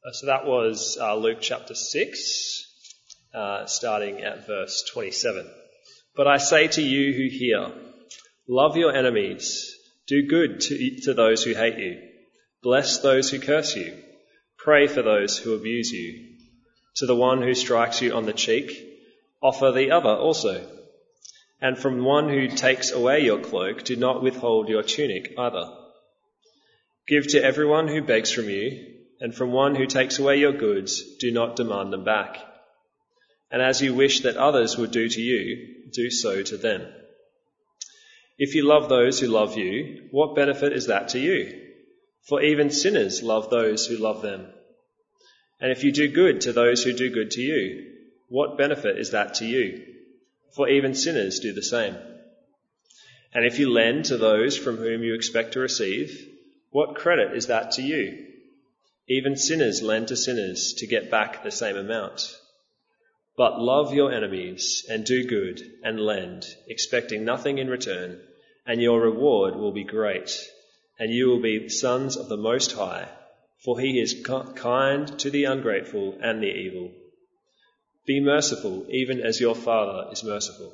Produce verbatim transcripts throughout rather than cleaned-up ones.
So that was uh, Luke chapter six, uh, starting at verse twenty-seven. But I say to you who hear, love your enemies, do good to, to those who hate you, bless those who curse you, pray for those who abuse you. To the one who strikes you on the cheek, offer the other also. And from one who takes away your cloak, do not withhold your tunic either. Give to everyone who begs from you, and from one who takes away your goods, do not demand them back. And as you wish that others would do to you, do so to them. If you love those who love you, what benefit is that to you? For even sinners love those who love them. And if you do good to those who do good to you, what benefit is that to you? For even sinners do the same. And if you lend to those from whom you expect to receive, what credit is that to you? Even sinners lend to sinners to get back the same amount. But love your enemies and do good and lend, expecting nothing in return, and your reward will be great, and you will be sons of the Most High, for he is kind to the ungrateful and the evil. Be merciful, even as your Father is merciful.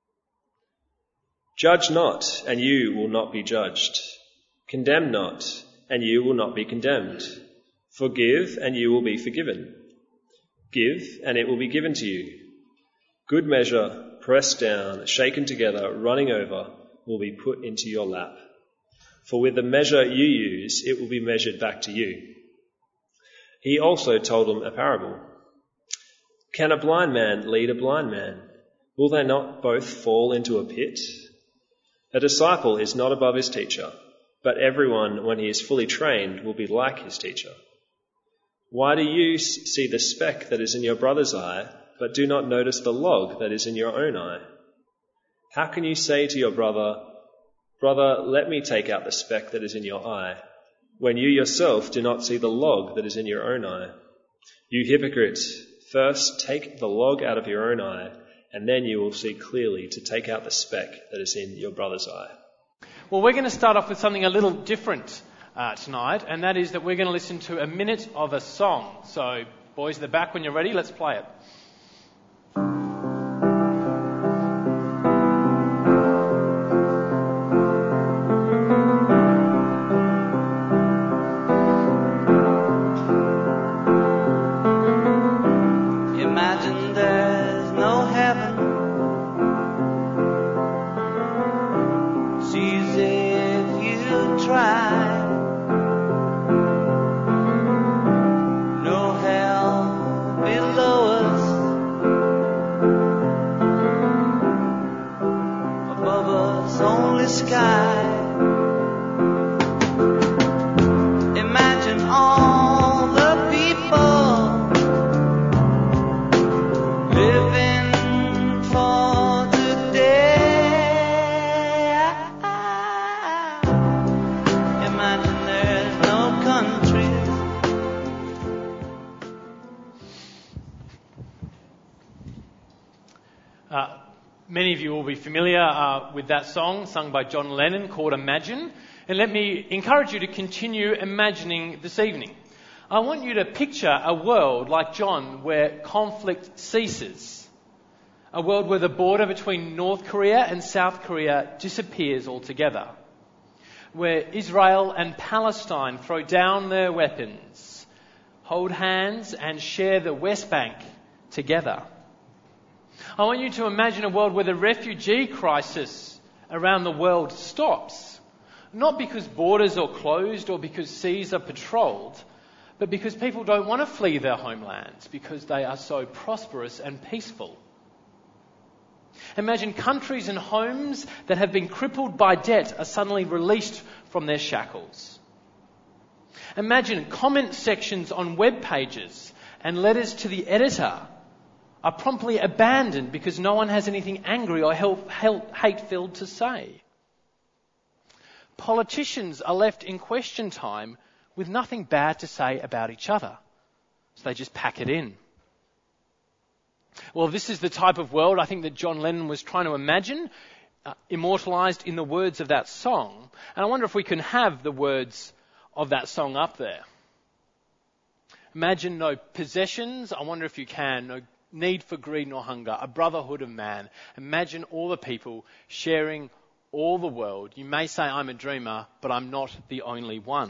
Judge not, and you will not be judged. Condemn not, and you will not be condemned. Forgive, and you will be forgiven. Give, and it will be given to you. Good measure, pressed down, shaken together, running over, will be put into your lap. For with the measure you use, it will be measured back to you. He also told them a parable. Can a blind man lead a blind man? Will they not both fall into a pit? A disciple is not above his teacher, but everyone, when he is fully trained, will be like his teacher. Why do you see the speck that is in your brother's eye, but do not notice the log that is in your own eye? How can you say to your brother, Brother, let me take out the speck that is in your eye, when you yourself do not see the log that is in your own eye? You hypocrite, first take the log out of your own eye, and then you will see clearly to take out the speck that is in your brother's eye. Well, we're going to start off with something a little different Uh, tonight, and that is that we're going to listen to a minute of a song. So, boys at the back, when you're ready, let's play it. Imagine there's no heaven. It's easy if you try. Sky. Imagine all the people living for today. Imagine there's no countries. Uh, Many of you will be familiar uh, with that song sung by John Lennon called Imagine. And let me encourage you to continue imagining this evening. I want you to picture a world like John where conflict ceases. A world where the border between North Korea and South Korea disappears altogether. Where Israel and Palestine throw down their weapons, hold hands and share the West Bank together. I want you to imagine a world where the refugee crisis around the world stops. Not because borders are closed or because seas are patrolled, but because people don't want to flee their homelands because they are so prosperous and peaceful. Imagine countries and homes that have been crippled by debt are suddenly released from their shackles. Imagine comment sections on web pages and letters to the editor are promptly abandoned because no one has anything angry or hate-filled to say. Politicians are left in question time with nothing bad to say about each other, so they just pack it in. Well, this is the type of world I think that John Lennon was trying to imagine, uh, immortalised in the words of that song. And I wonder if we can have the words of that song up there. Imagine no possessions. I wonder if you can. No need for greed nor hunger. A brotherhood of man. Imagine all the people sharing all the world. You may say I'm a dreamer, but I'm not the only one.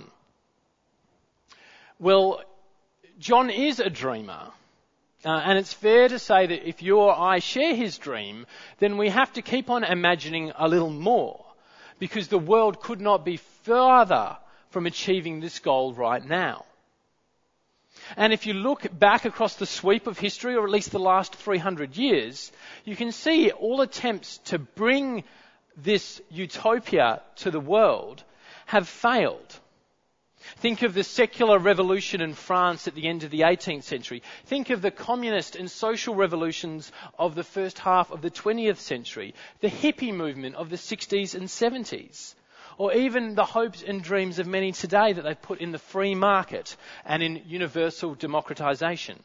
Well, John is a dreamer. Uh, and it's fair to say that if you or I share his dream, then we have to keep on imagining a little more, because the world could not be further from achieving this goal right now. And if you look back across the sweep of history, or at least the last three hundred years, you can see all attempts to bring this utopia to the world have failed. Think of the secular revolution in France at the end of the eighteenth century. Think of the communist and social revolutions of the first half of the twentieth century, the hippie movement of the sixties and seventies, or even the hopes and dreams of many today that they've put in the free market and in universal democratization.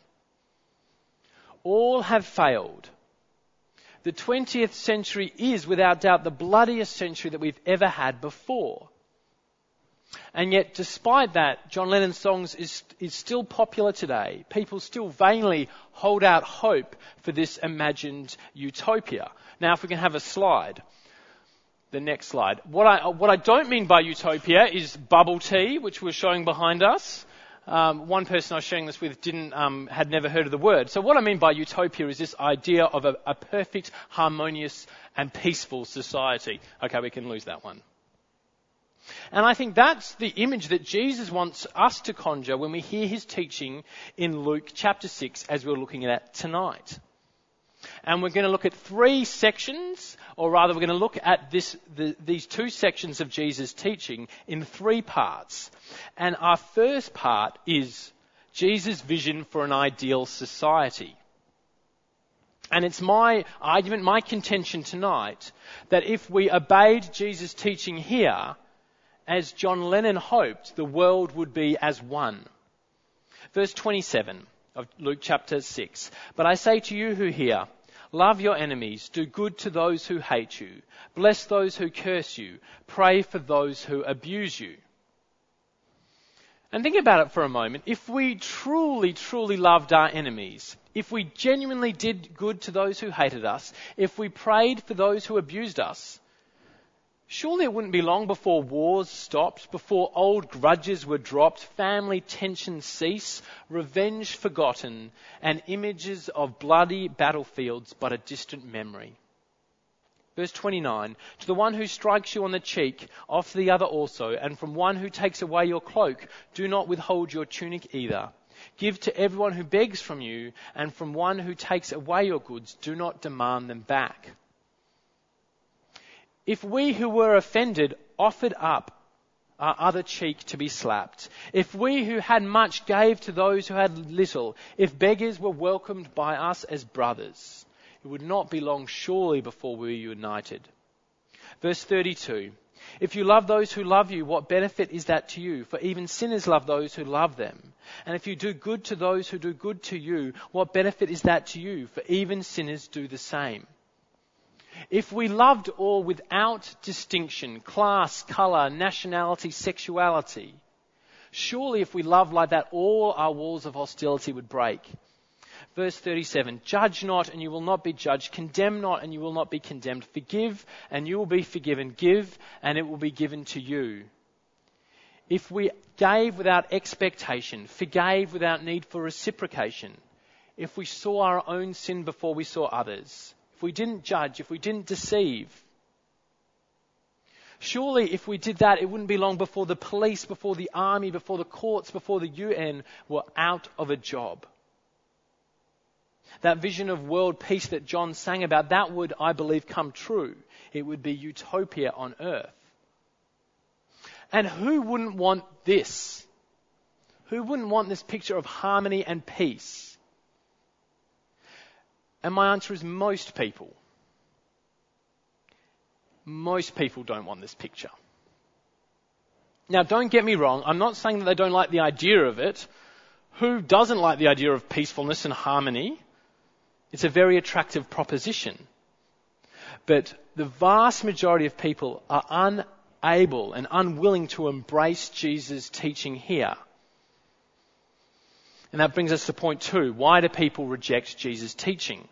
All have failed. The twentieth century is, without doubt, the bloodiest century that we've ever had before. And yet, despite that, John Lennon's songs is, is still popular today. People still vainly hold out hope for this imagined utopia. Now, if we can have a slide. The next slide. What I, what I don't mean by utopia is bubble tea, which we're showing behind us. Um, one person I was sharing this with didn't, um, had never heard of the word. So what I mean by utopia is this idea of a, a perfect, harmonious and peaceful society. Okay, we can lose that one. And I think that's the image that Jesus wants us to conjure when we hear his teaching in Luke chapter six, as we're looking at tonight. And we're going to look at three sections, or rather we're going to look at this, the, these two sections of Jesus' teaching in three parts. And our first part is Jesus' vision for an ideal society. And it's my argument, my contention tonight, that if we obeyed Jesus' teaching here, as John Lennon hoped, the world would be as one. Verse twenty-seven of Luke chapter six. But I say to you who hear, love your enemies, do good to those who hate you, bless those who curse you, pray for those who abuse you. And think about it for a moment. If we truly, truly loved our enemies, if we genuinely did good to those who hated us, if we prayed for those who abused us, surely it wouldn't be long before wars stopped, before old grudges were dropped, family tensions cease, revenge forgotten, and images of bloody battlefields but a distant memory. Verse twenty-nine, to the one who strikes you on the cheek, offer the other also, and from one who takes away your cloak, do not withhold your tunic either. Give to everyone who begs from you, and from one who takes away your goods, do not demand them back. If we who were offended offered up our other cheek to be slapped, if we who had much gave to those who had little, if beggars were welcomed by us as brothers, it would not be long surely before we were united. Verse thirty-two, if you love those who love you, what benefit is that to you? For even sinners love those who love them. And if you do good to those who do good to you, what benefit is that to you? For even sinners do the same. If we loved all without distinction, class, colour, nationality, sexuality, surely if we loved like that, all our walls of hostility would break. Verse thirty-seven, judge not and you will not be judged, condemn not and you will not be condemned, forgive and you will be forgiven, give and it will be given to you. If we gave without expectation, forgave without need for reciprocation, if we saw our own sin before we saw others, if we didn't judge, if we didn't deceive, surely if we did that, it wouldn't be long before the police, before the army, before the courts, before the U N were out of a job. That vision of world peace that John sang about, that would, I believe, come true. It would be utopia on earth. And who wouldn't want this? Who wouldn't want this picture of harmony and peace? And my answer is most people. Most people don't want this picture. Now, don't get me wrong. I'm not saying that they don't like the idea of it. Who doesn't like the idea of peacefulness and harmony? It's a very attractive proposition. But the vast majority of people are unable and unwilling to embrace Jesus' teaching here. And that brings us to point two. Why do people reject Jesus' teaching?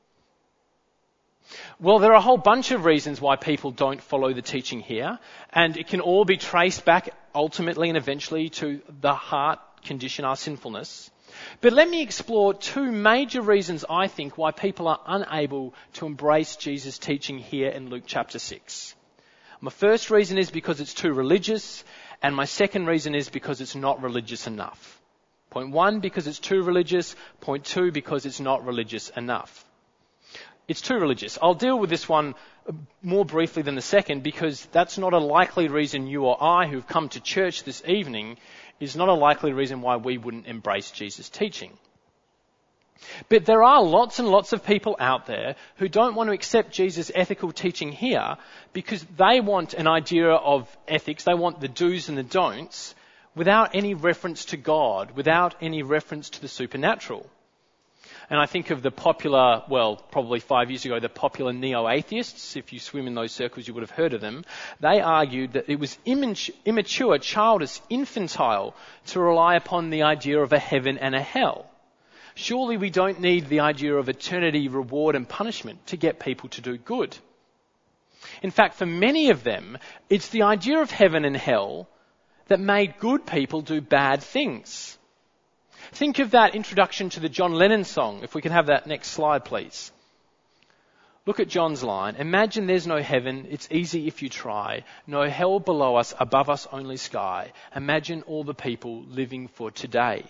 Well, there are a whole bunch of reasons why people don't follow the teaching here, and it can all be traced back ultimately and eventually to the heart condition, our sinfulness. But let me explore two major reasons, I think, why people are unable to embrace Jesus' teaching here in Luke chapter six. My first reason is because it's too religious, and my second reason is because it's not religious enough. Point one, because it's too religious. Point two, because it's not religious enough. It's too religious. I'll deal with this one more briefly than the second, because that's not a likely reason you or I, who've come to church this evening, is not a likely reason why we wouldn't embrace Jesus' teaching. But there are lots and lots of people out there who don't want to accept Jesus' ethical teaching here because they want an idea of ethics, they want the do's and the don'ts, without any reference to God, without any reference to the supernatural. And I think of the popular, well, probably five years ago, the popular neo-atheists. If you swim in those circles, you would have heard of them. They argued that it was immature, childish, infantile to rely upon the idea of a heaven and a hell. Surely we don't need the idea of eternity, reward and punishment to get people to do good. In fact, for many of them, it's the idea of heaven and hell that made good people do bad things. Think of that introduction to the John Lennon song. If we could have that next slide, please. Look at John's line. Imagine there's no heaven, it's easy if you try. No hell below us, above us only sky. Imagine all the people living for today.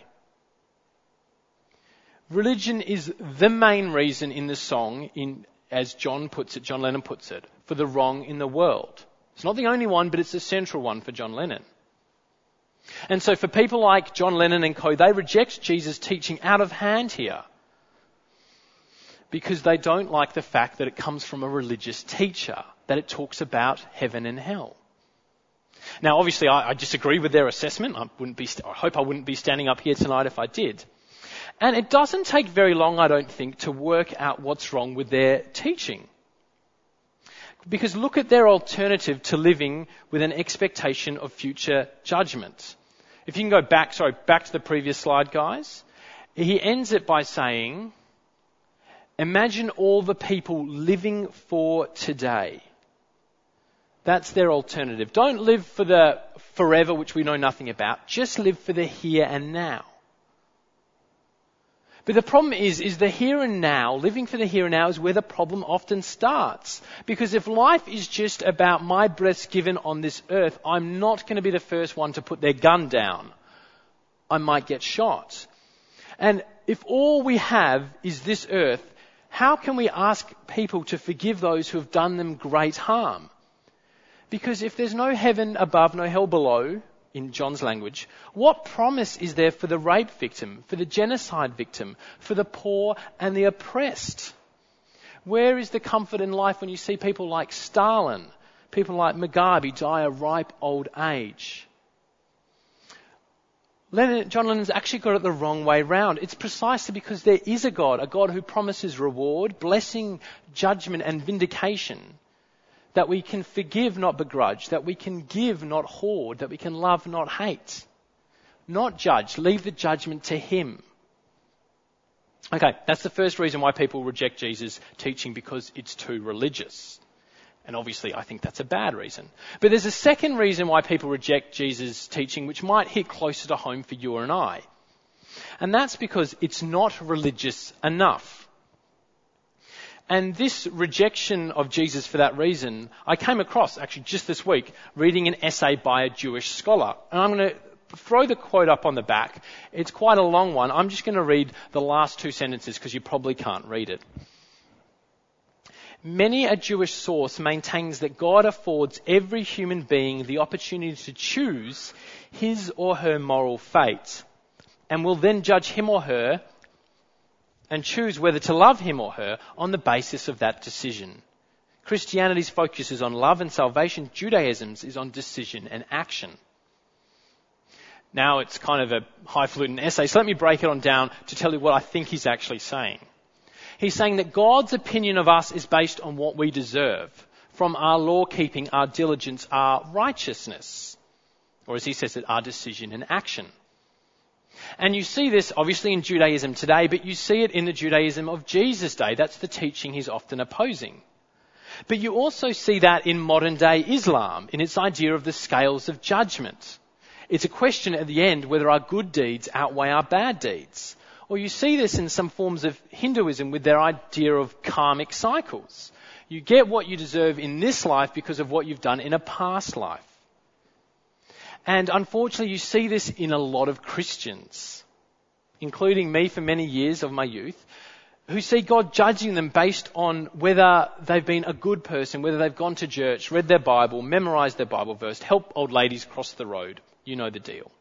Religion is the main reason in the song, in, as John puts it, John Lennon puts it, for the wrong in the world. It's not the only one, but it's the central one for John Lennon. And so for people like John Lennon and co, they reject Jesus' teaching out of hand here because they don't like the fact that it comes from a religious teacher, that it talks about heaven and hell. Now, obviously, I, I disagree with their assessment. I wouldn't be. I hope I wouldn't be standing up here tonight if I did. And it doesn't take very long, I don't think, to work out what's wrong with their teaching. Because look at their alternative to living with an expectation of future judgment. If you can go back, sorry, back to the previous slide, guys. He ends it by saying, imagine all the people living for today. That's their alternative. Don't live for the forever, which we know nothing about. Just live for the here and now. But the problem is, is the here and now, living for the here and now is where the problem often starts. Because if life is just about my breaths given on this earth, I'm not going to be the first one to put their gun down. I might get shot. And if all we have is this earth, how can we ask people to forgive those who have done them great harm? Because if there's no heaven above, no hell below, in John's language, what promise is there for the rape victim, for the genocide victim, for the poor and the oppressed? Where is the comfort in life when you see people like Stalin, people like Mugabe die a ripe old age? Lennon, John Lennon's actually got it the wrong way round. It's precisely because there is a God, a God who promises reward, blessing, judgment and vindication, that we can forgive, not begrudge, that we can give, not hoard, that we can love, not hate. Not judge, leave the judgment to him. Okay, that's the first reason why people reject Jesus' teaching, because it's too religious. And obviously I think that's a bad reason. But there's a second reason why people reject Jesus' teaching, which might hit closer to home for you and I. And that's because it's not religious enough. And this rejection of Jesus for that reason, I came across actually just this week reading an essay by a Jewish scholar. And I'm going to throw the quote up on the back. It's quite a long one. I'm just going to read the last two sentences because you probably can't read it. Many a Jewish source maintains that God affords every human being the opportunity to choose his or her moral fate, and will then judge him or her and choose whether to love him or her on the basis of that decision. Christianity's focus is on love and salvation. Judaism's is on decision and action. Now it's kind of a highfalutin essay, so let me break it on down to tell you what I think he's actually saying. He's saying that God's opinion of us is based on what we deserve, from our law-keeping, our diligence, our righteousness, or as he says it, our decision and action. And you see this obviously in Judaism today, but you see it in the Judaism of Jesus' day. That's the teaching he's often opposing. But you also see that in modern day Islam, in its idea of the scales of judgment. It's a question at the end whether our good deeds outweigh our bad deeds. Or you see this in some forms of Hinduism with their idea of karmic cycles. You get what you deserve in this life because of what you've done in a past life. And unfortunately, you see this in a lot of Christians, including me for many years of my youth, who see God judging them based on whether they've been a good person, whether they've gone to church, read their Bible, memorized their Bible verse, helped old ladies cross the road. You know the deal.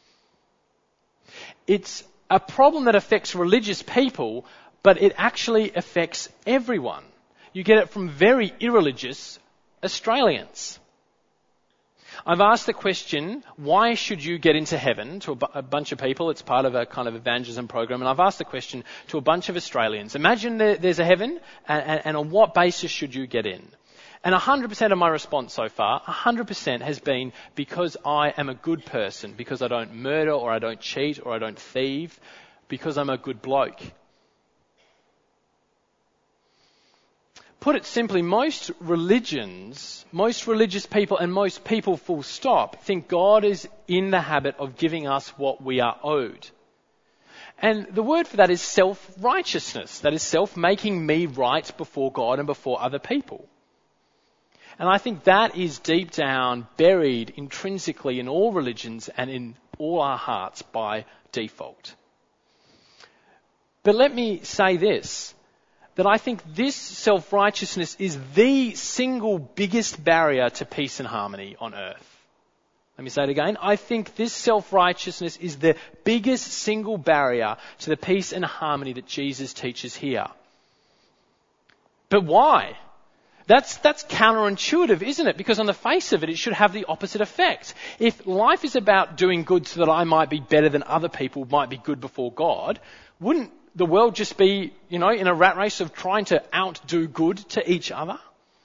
It's a problem that affects religious people, but it actually affects everyone. You get it from very irreligious Australians. I've asked the question, why should you get into heaven, to a, bu- a bunch of people. It's part of a kind of evangelism program. And I've asked the question to a bunch of Australians. Imagine there, there's a heaven, and, and, and on what basis should you get in? And one hundred percent of my response so far, one hundred percent has been because I am a good person, because I don't murder or I don't cheat or I don't thieve, because I'm a good bloke. Put it simply, most religions, most religious people and most people full stop think God is in the habit of giving us what we are owed. And the word for that is self-righteousness. That is self-making me right before God and before other people. And I think that is deep down, buried intrinsically in all religions and in all our hearts by default. But let me say this, that I think this self-righteousness is the single biggest barrier to peace and harmony on earth. Let me say it again. I think this self-righteousness is the biggest single barrier to the peace and harmony that Jesus teaches here. But why? That's, that's counterintuitive, isn't it? Because on the face of it, it should have the opposite effect. If life is about doing good so that I might be better than other people, might be good before God, wouldn't the world just be, you know, in a rat race of trying to outdo good to each other?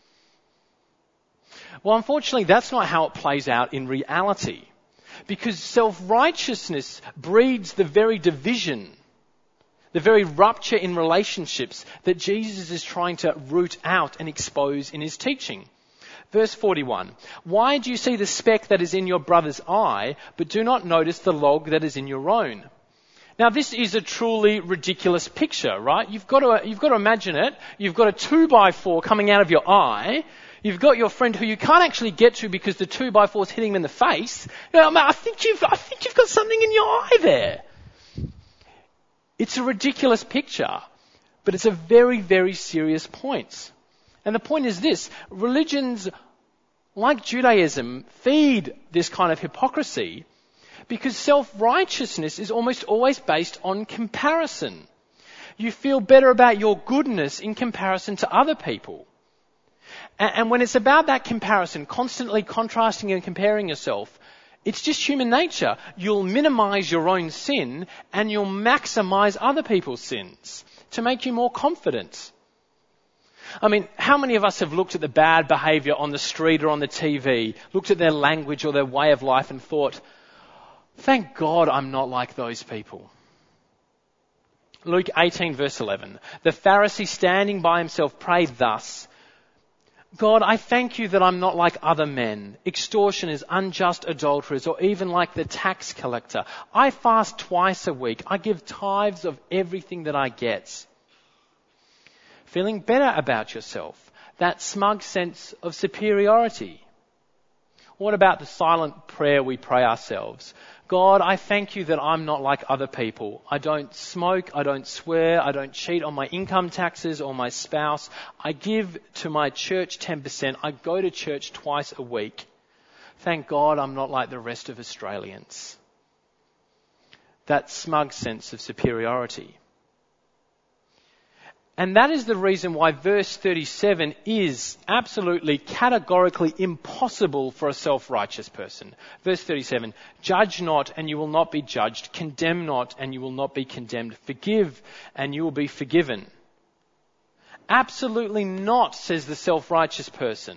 Well, unfortunately, that's not how it plays out in reality. Because self-righteousness breeds the very division, the very rupture in relationships that Jesus is trying to root out and expose in his teaching. Verse forty-one, why do you see the speck that is in your brother's eye, but do not notice the log that is in your own? Now, this is a truly ridiculous picture, right? You've got to, you've got to imagine it. You've got a two by four coming out of your eye. You've got your friend who you can't actually get to because the two by four is hitting him in the face. You know, I think you've, I think you've got something in your eye there. It's a ridiculous picture, but it's a very, very serious point. And the point is this, religions like Judaism feed this kind of hypocrisy because self-righteousness is almost always based on comparison. You feel better about your goodness in comparison to other people. And when it's about that comparison, constantly contrasting and comparing yourself, it's just human nature. You'll minimize your own sin and you'll maximize other people's sins to make you more confident. I mean, how many of us have looked at the bad behavior on the street or on the T V, looked at their language or their way of life and thought, thank God I'm not like those people. Luke eighteen verse eleven. The Pharisee standing by himself prayed thus, God, I thank you that I'm not like other men, extortioners, unjust adulterers, or even like the tax collector. I fast twice a week. I give tithes of everything that I get. Feeling better about yourself, that smug sense of superiority. What about the silent prayer we pray ourselves? God, I thank you that I'm not like other people. I don't smoke, I don't swear, I don't cheat on my income taxes or my spouse. I give to my church ten percent. I go to church twice a week. Thank God I'm not like the rest of Australians. That smug sense of superiority. And that is the reason why verse thirty-seven is absolutely categorically impossible for a self-righteous person. Verse thirty-seven, judge not and you will not be judged. Condemn not and you will not be condemned. Forgive and you will be forgiven. Absolutely not, says the self-righteous person.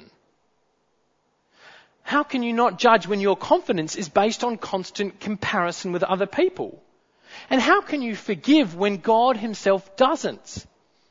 How can you not judge when your confidence is based on constant comparison with other people? And how can you forgive when God himself doesn't?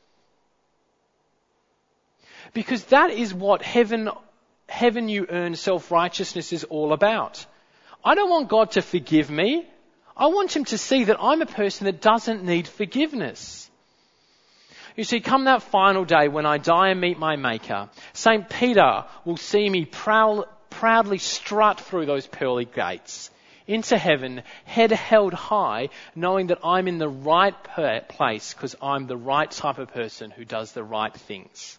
Because that is what heaven, heaven you earn self-righteousness is all about. I don't want God to forgive me. I want him to see that I'm a person that doesn't need forgiveness. You see, come that final day when I die and meet my Maker, Saint Peter will see me proud, proudly strut through those pearly gates into heaven, head held high, knowing that I'm in the right per- place because I'm the right type of person who does the right things.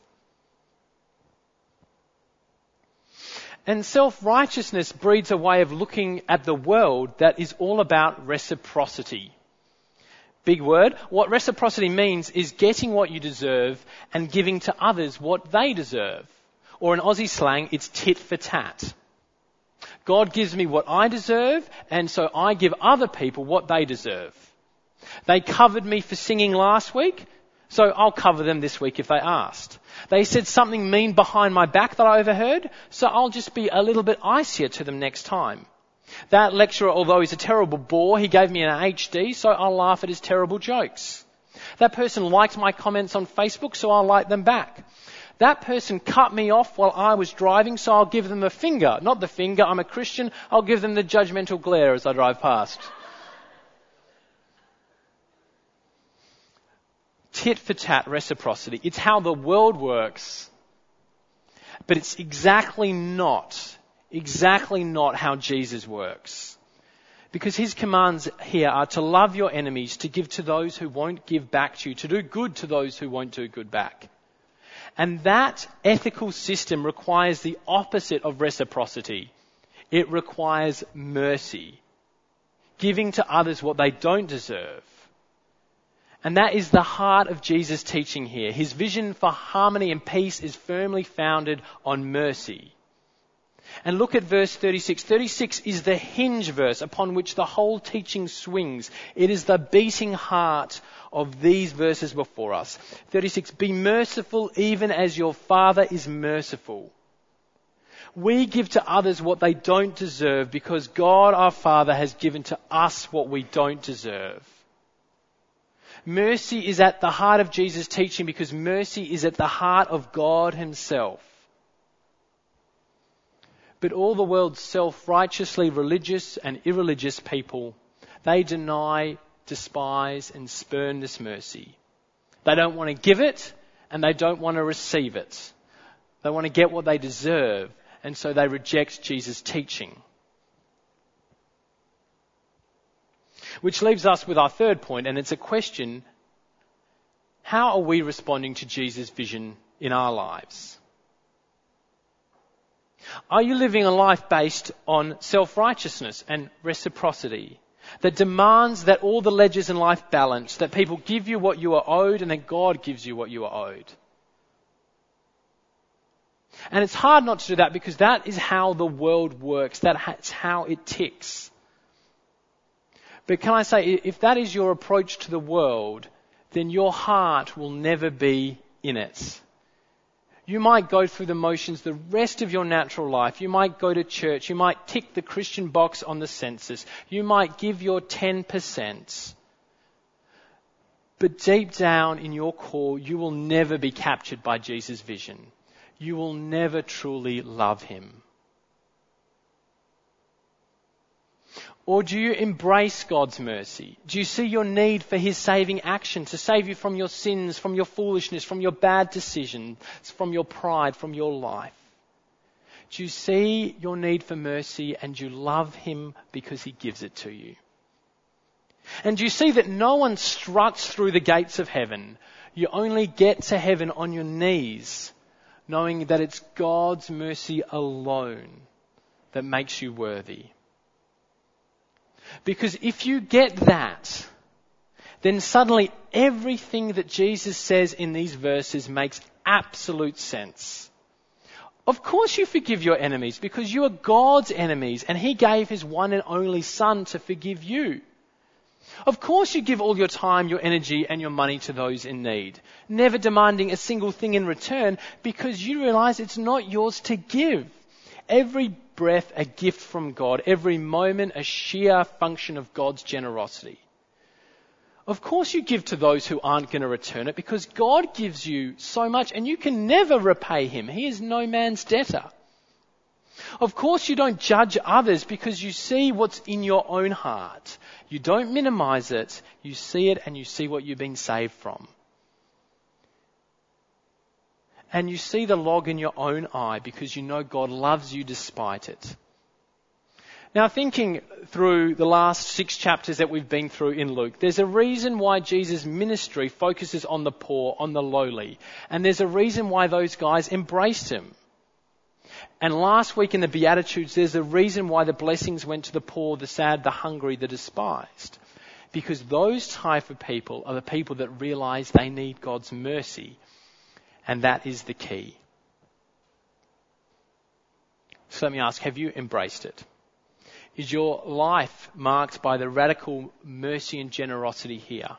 And self-righteousness breeds a way of looking at the world that is all about reciprocity. Big word. What reciprocity means is getting what you deserve and giving to others what they deserve. Or in Aussie slang, it's tit for tat. God gives me what I deserve, and so I give other people what they deserve. They covered me for singing last week, so I'll cover them this week if they asked. They said something mean behind my back that I overheard, so I'll just be a little bit icier to them next time. That lecturer, although he's a terrible bore, he gave me an H D, so I'll laugh at his terrible jokes. That person liked my comments on Facebook, so I'll like them back. That person cut me off while I was driving, so I'll give them a finger. Not the finger, I'm a Christian, I'll give them the judgmental glare as I drive past. Tit for tat reciprocity. It's how the world works. But it's exactly not, exactly not how Jesus works. Because his commands here are to love your enemies, to give to those who won't give back to you, to do good to those who won't do good back. And that ethical system requires the opposite of reciprocity. It requires mercy, giving to others what they don't deserve. And that is the heart of Jesus' teaching here. His vision for harmony and peace is firmly founded on mercy. And look at verse thirty-six. thirty-six is the hinge verse upon which the whole teaching swings. It is the beating heart of these verses before us. thirty-six, be merciful even as your Father is merciful. We give to others what they don't deserve because God our Father has given to us what we don't deserve. Mercy is at the heart of Jesus' teaching because mercy is at the heart of God himself. But all the world's self-righteously religious and irreligious people, they deny, despise and spurn this mercy. They don't want to give it and they don't want to receive it. They want to get what they deserve, and so they reject Jesus' teaching. Which leaves us with our third point, and it's a question: how are we responding to Jesus' vision in our lives? Are you living a life based on self-righteousness and reciprocity that demands that all the ledgers in life balance, that people give you what you are owed and that God gives you what you are owed? And it's hard not to do that because that is how the world works. That's how it ticks. But can I say, if that is your approach to the world, then your heart will never be in it. You might go through the motions the rest of your natural life. You might go to church. You might tick the Christian box on the census. You might give your ten percent. But deep down in your core, you will never be captured by Jesus' vision. You will never truly love him. Or do you embrace God's mercy? Do you see your need for his saving action to save you from your sins, from your foolishness, from your bad decisions, from your pride, from your life? Do you see your need for mercy and you love him because he gives it to you? And do you see that no one struts through the gates of heaven? You only get to heaven on your knees, knowing that it's God's mercy alone that makes you worthy. Because if you get that, then suddenly everything that Jesus says in these verses makes absolute sense. Of course you forgive your enemies because you are God's enemies and he gave his one and only Son to forgive you. Of course you give all your time, your energy and your money to those in need, never demanding a single thing in return because you realize it's not yours to give. Every breath a gift from God, every moment a sheer function of God's generosity. Of course you give to those who aren't going to return it, because God gives you so much and you can never repay him. He is no man's debtor. Of course you don't judge others because you see what's in your own heart. You don't minimize it. You see it and you see what you've been saved from. And you see the log in your own eye because you know God loves you despite it. Now, thinking through the last six chapters that we've been through in Luke, there's a reason why Jesus' ministry focuses on the poor, on the lowly. And there's a reason why those guys embraced him. And last week in the Beatitudes, there's a reason why the blessings went to the poor, the sad, the hungry, the despised. Because those type of people are the people that realize they need God's mercy. And that is the key. So let me ask, have you embraced it? Is your life marked by the radical mercy and generosity here?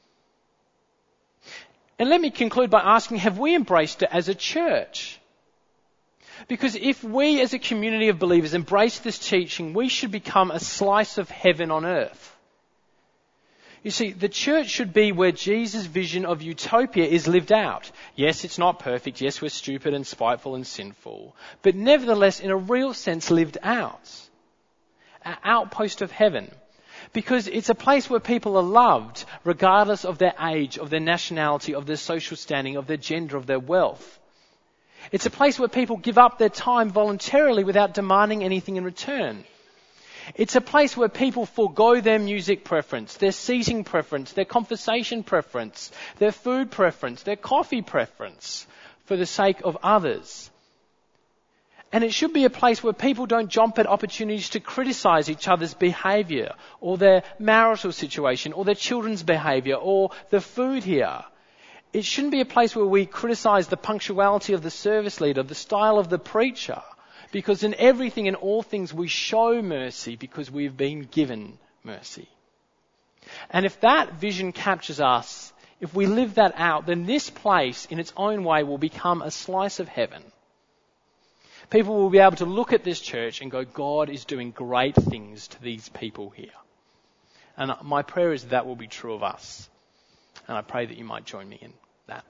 And let me conclude by asking, have we embraced it as a church? Because if we as a community of believers embrace this teaching, we should become a slice of heaven on earth. You see, the church should be where Jesus' vision of utopia is lived out. Yes, it's not perfect. Yes, we're stupid and spiteful and sinful. But nevertheless, in a real sense, lived out. An outpost of heaven. Because it's a place where people are loved, regardless of their age, of their nationality, of their social standing, of their gender, of their wealth. It's a place where people give up their time voluntarily without demanding anything in return. It's a place where people forego their music preference, their seating preference, their conversation preference, their food preference, their coffee preference for the sake of others. And it should be a place where people don't jump at opportunities to criticize each other's behavior or their marital situation or their children's behavior or the food here. It shouldn't be a place where we criticize the punctuality of the service leader, the style of the preacher, because in everything and all things we show mercy because we've been given mercy. And if that vision captures us, if we live that out, then this place in its own way will become a slice of heaven. People will be able to look at this church and go, God is doing great things to these people here. And my prayer is that will be true of us. And I pray that you might join me in that.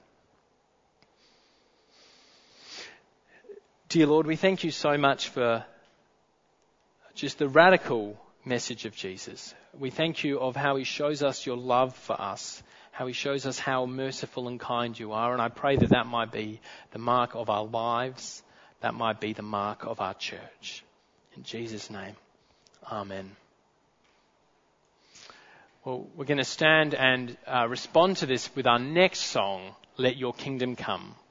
Dear Lord, we thank you so much for just the radical message of Jesus. We thank you of how he shows us your love for us, how he shows us how merciful and kind you are. And I pray that that might be the mark of our lives. That might be the mark of our church. In Jesus' name, amen. Well, we're going to stand and uh, respond to this with our next song, Let Your Kingdom Come.